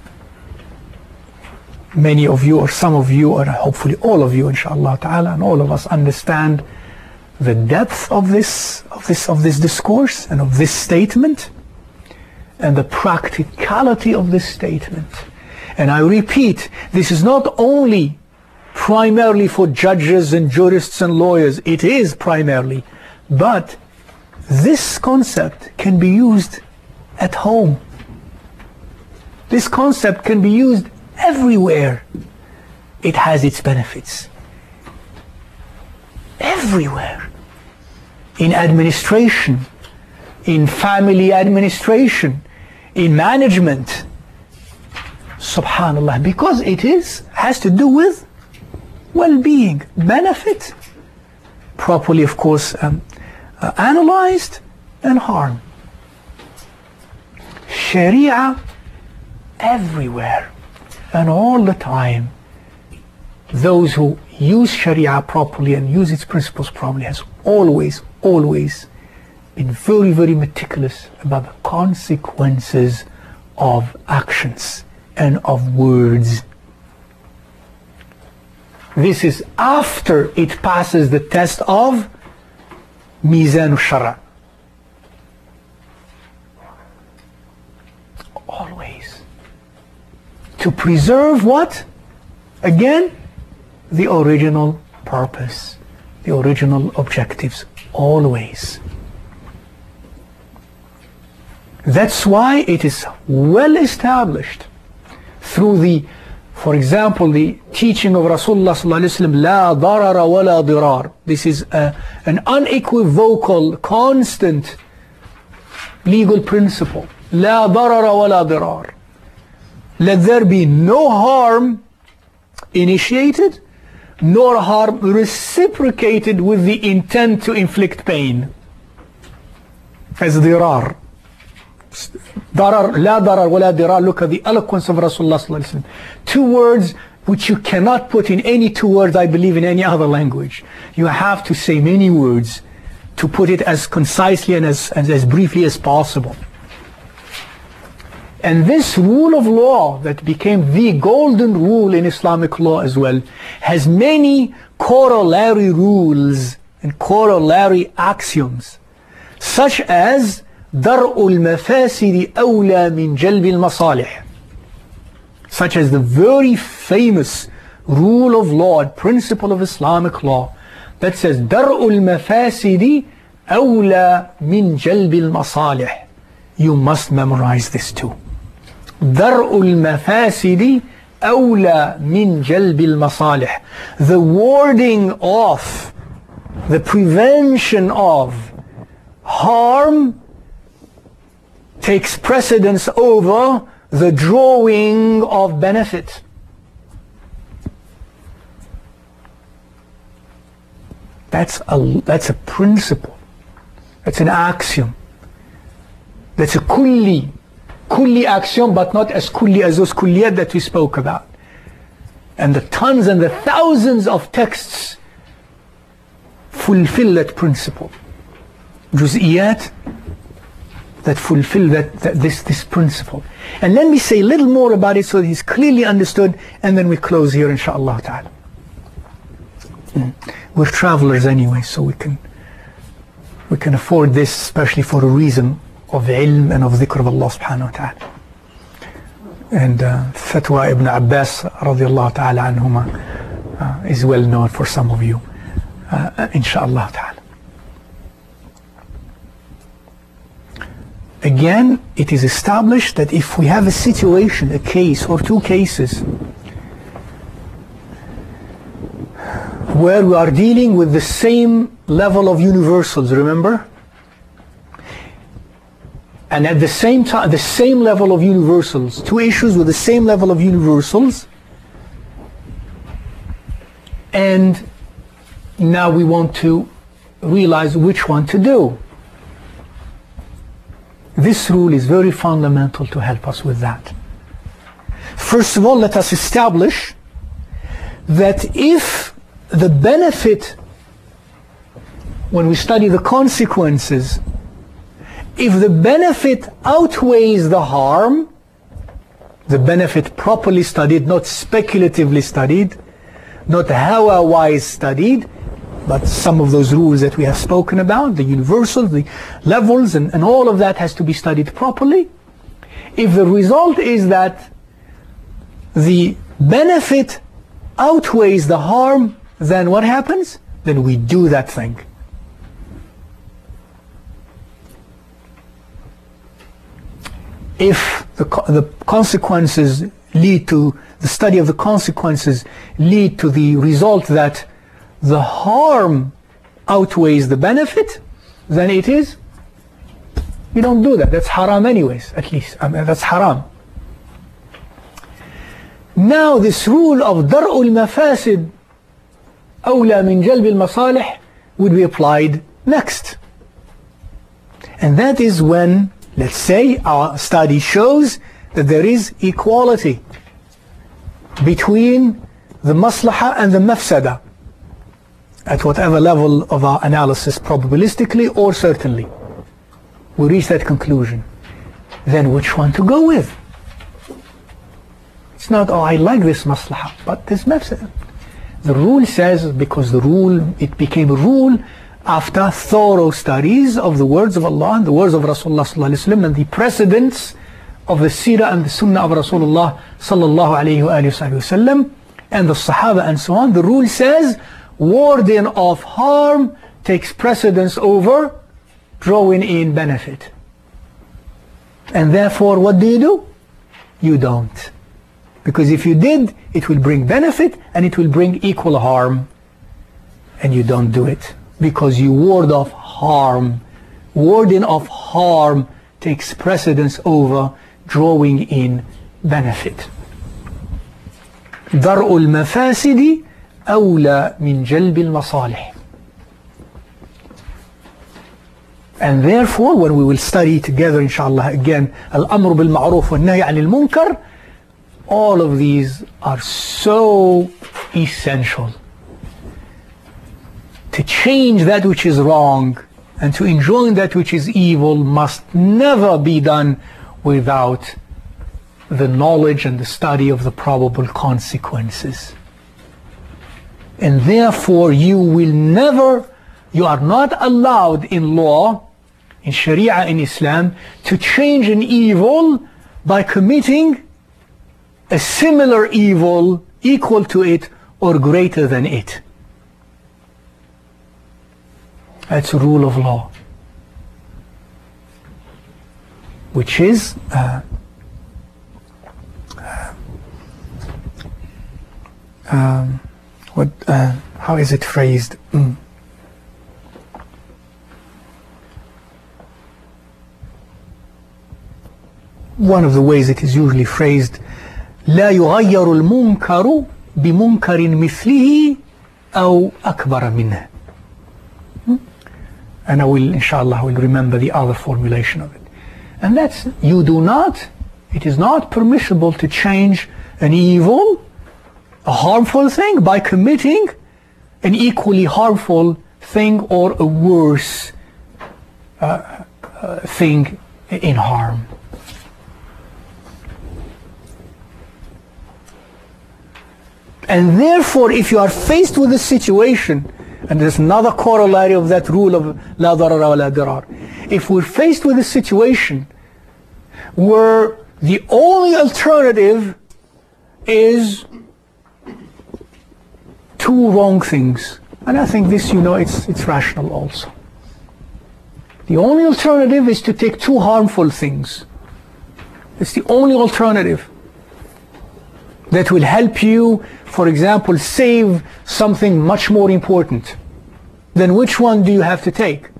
many of you, or some of you, or hopefully all of you, inshallah ta'ala, and all of us understand the depth of this discourse and of this statement and the practicality of this statement. And I repeat, this is not only primarily for judges and jurists and lawyers, it is primarily, but this concept can be used at home. This concept can be used everywhere. It has its benefits. Everywhere. In administration, in family administration, in management. Subhanallah, because it has to do with well-being, benefit, properly of course analyzed, and harm. Sharia everywhere and all the time. Those who use Sharia properly and use its principles properly has always been very, very meticulous about the consequences of actions and of words. This is after it passes the test of ميزان الشرع. Always. To preserve what? Again, the original purpose, the original objectives. Always. That's why it is well established through the, for example, the teaching of Rasulullah sallallahu alaihi wasallam, لا ضرر ولا ضرار. This is an unequivocal, constant legal principle. لا ضرر ولا ضرار. Let there be no harm initiated, nor harm reciprocated with the intent to inflict pain. As ضرار. ضرر, لا ضرر ولا ضرار. Look at the eloquence of Rasulullah sallallahu alaihi wasallam. Two words which you cannot put in any two words, I believe, in any other language. You have to say many words to put it as concisely and as briefly as possible. And this rule of law that became the golden rule in Islamic law as well has many corollary rules and corollary axioms, such as درء المفاسد أولى من جلب المصالح, such as the very famous rule of law and principle of Islamic law that says درء المفاسد أولى من جلب المصالح. You must memorize this too. درء المفاسد أولى من جلب المصالح. The warding off, the prevention of harm takes precedence over the drawing of benefit. That's a principle. That's an axiom. That's a kulli axiom, but not as kulli as those kulliyat that we spoke about. And the tons and the thousands of texts fulfill that principle. Juz'iyat that fulfill this principle. And let me say a little more about it so that it's clearly understood, and then we close here inshaAllah ta'ala. We're travelers anyway, so we can afford this, especially for a reason of ilm and of dhikr of Allah subhanahu wa ta'ala. And Fatwa Ibn Abbas radiallahu ta'ala anhuma is well known for some of you, inshaAllah ta'ala. Again, it is established that if we have a situation, a case or two cases where we are dealing with the same level of universals, remember? And at the same time, the same level of universals, two issues with the same level of universals, and now we want to realize which one to do. This rule is very fundamental to help us with that. First of all, let us establish that if the benefit, when we study the consequences, if the benefit outweighs the harm, the benefit properly studied, not speculatively studied, not hawa-wise studied, but some of those rules that we have spoken about, the universals, the levels, and all of that has to be studied properly. If the result is that the benefit outweighs the harm, then what happens? Then we do that thing. If the consequences lead to, the study of the consequences lead to the result that the harm outweighs the benefit, then it is, you don't do that. That's haram anyways, at least. That's haram. Now this rule of dar'ul mafasid awla min jalb al-masalih would be applied next. And that is when, let's say, our study shows that there is equality between the maslaha and the mafsada, at whatever level of our analysis, probabilistically or certainly, we reach that conclusion. Then which one to go with? It's not, oh, I like this maslaha, but this mafsada. The rule says, because the rule, it became a rule after thorough studies of the words of Allah and the words of Rasulullah sallallahu alaihi wasallam and the precedents of the seerah and the sunnah of Rasulullah sallallahu alaihi wasallam and the Sahaba and so on, the rule says warding off harm takes precedence over drawing in benefit. And therefore, what do? You don't. Because if you did, it will bring benefit and it will bring equal harm. And you don't do it because you ward off harm. Warding off harm takes precedence over drawing in benefit. درء المفاسد أولى من جلب المصالح. And therefore, when we will study together, inshallah, again, al-amr bil-ma'ruf wal-nahy anil-munkar, all of these are so essential. To change that which is wrong and to enjoin that which is evil must never be done without the knowledge and the study of the probable consequences. And therefore, you are not allowed in law, in Sharia, in Islam, to change an evil by committing a similar evil equal to it or greater than it. That's a rule of law, which is how is it phrased? One of the ways it is usually phrased, لا يغير المنكر بمنكر مثله أو أكبر منه. And I will, inshallah, remember the other formulation of it. And that's, it is not permissible to change an evil, a harmful thing, by committing an equally harmful thing or a worse thing in harm. And therefore, if you are faced with a situation, and there's another corollary of that rule of la darara wa la dirar. If we're faced with a situation where the only alternative is two wrong things, and I think this, it's rational also. The only alternative is to take two harmful things. It's the only alternative that will help you, for example, save something much more important. Then which one do you have to take?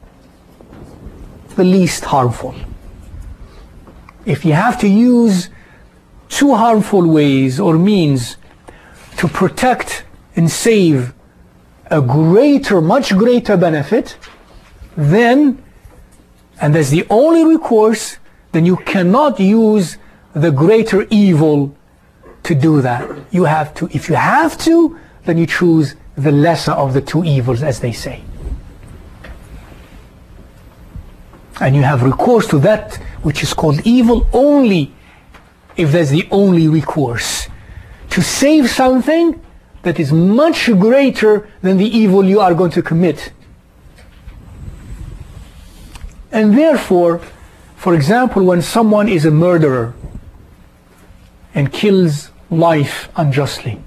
The least harmful. If you have to use two harmful ways or means to protect and save a much greater benefit, then, and that's the only recourse, then you cannot use the greater evil to do that. You have to, if you have to, then you choose the lesser of the two evils, as they say. And you have recourse to that which is called evil only if that's the only recourse. To save something that is much greater than the evil you are going to commit. And therefore, for example, when someone is a murderer and kills life unjustly,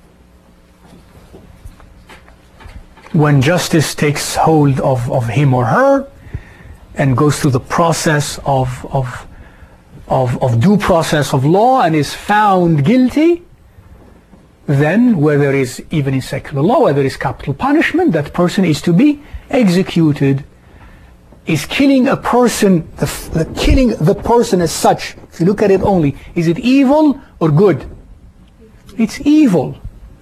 when justice takes hold of him or her and goes through the process of due process of law and is found guilty, then where there is, even in secular law, where there is capital punishment, that person is to be executed. Is killing a person, killing the person as such, if you look at it only, is it evil or good? It's evil.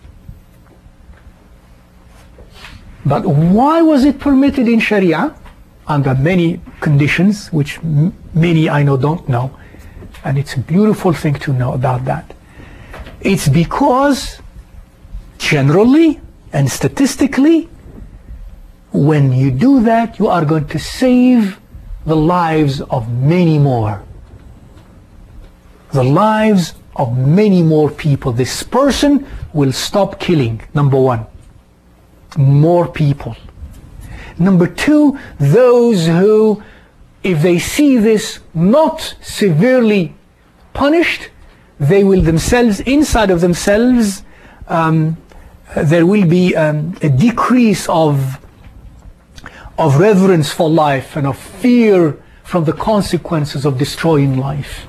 But why was it permitted in Sharia? Under many conditions, which many I know don't know. And it's a beautiful thing to know about that. It's because generally and statistically, when you do that, you are going to save the lives of many more. The lives of many more people. This person will stop killing, number one. More people. Number two, those who, if they see this not severely punished, they will themselves, inside of themselves, there will be a decrease of reverence for life and of fear from the consequences of destroying life.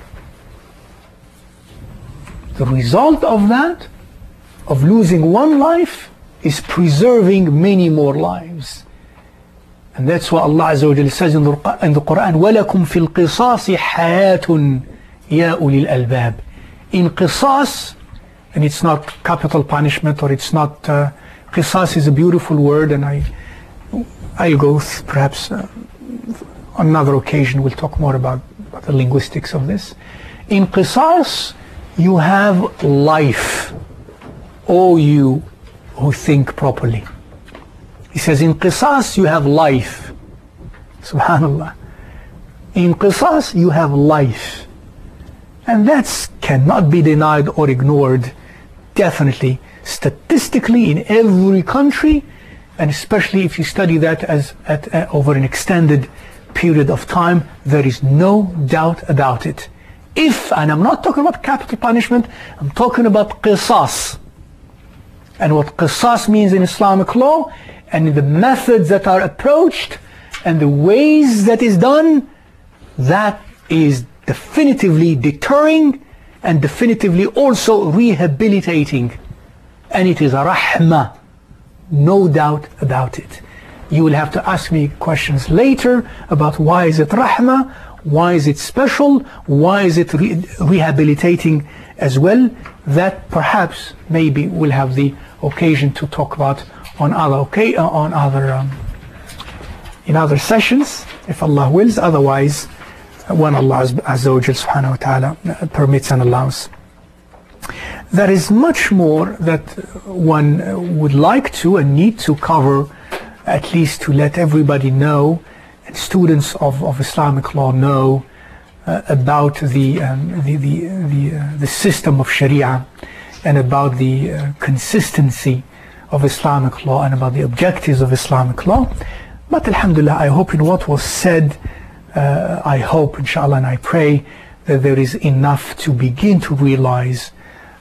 The result of that, of losing one life, is preserving many more lives. And that's what Allah Azza wa Jalla says in the Quran, وَلَكُمْ فِي الْقِصَاصِ حَيَاةٌ يَا أُولِي الْأَلْبَابِ. In qisas, and it's not capital punishment, or it's not, qisas is a beautiful word, and I'll go perhaps on another occasion we'll talk more about the linguistics of this. In qisas, you have life, O you who think properly. He says in qisas you have life. Subhanallah. In qisas you have life. And that cannot be denied or ignored. Definitely, statistically, in every country, and especially if you study that over an extended period of time, there is no doubt about it. And I'm not talking about capital punishment, I'm talking about qisas. And what qisas means in Islamic law, and the methods that are approached, and the ways that is done, that is definitively deterring and definitively also rehabilitating. And it is a rahmah, no doubt about it. You will have to ask me questions later about why is it rahmah, why is it special, why is it rehabilitating as well. That perhaps maybe we'll have the occasion to talk about in other sessions, if Allah wills. Otherwise, when Allah Azza wa Jal subhanahu wa ta'ala permits and allows. There is much more that one would like to and need to cover, at least to let everybody know, and students of Islamic law know about the system of Sharia, and about the consistency of Islamic law, and about the objectives of Islamic law. But alhamdulillah, I hope in what was said, I hope, inshallah, and I pray that there is enough to begin to realize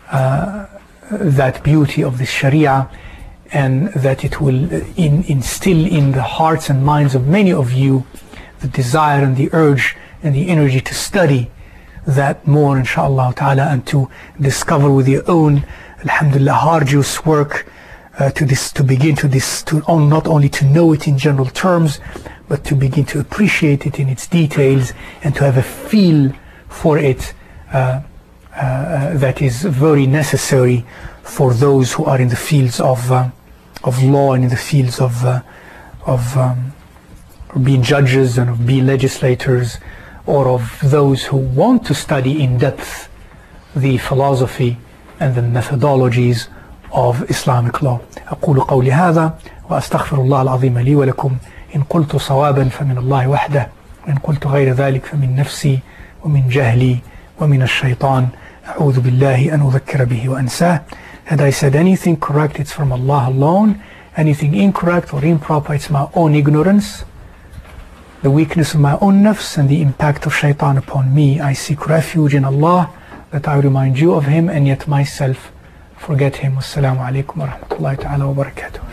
that beauty of the Sharia, and that it will instill in the hearts and minds of many of you the desire and the urge and the energy to study that more, inshallah ta'ala, and to discover with your own, alhamdulillah, arduous work to begin to not only to know it in general terms, but to begin to appreciate it in its details, and to have a feel for it that is very necessary for those who are in the fields of law, and in the fields of being judges, and of being legislators, or of those who want to study in depth the philosophy and the methodologies of Islamic law. أقول قولي هذا وأستغفر الله العظيم لي ولكم. إن قلت صوابا فمن الله وحده، وإن قلت غير ذلك فمن نفسي ومن جهلي ومن الشيطان. أعوذ بالله أن أذكر به وأنساه. Had I said anything correct, it's from Allah alone. Anything incorrect or improper, it's my own ignorance, the weakness of my own nafs, and the impact of shaitan upon me. I seek refuge in Allah, that I remind you of Him, and yet myself forget Him. Wassalamu alaikum wa rahmatullahi ta'ala wa barakatuh.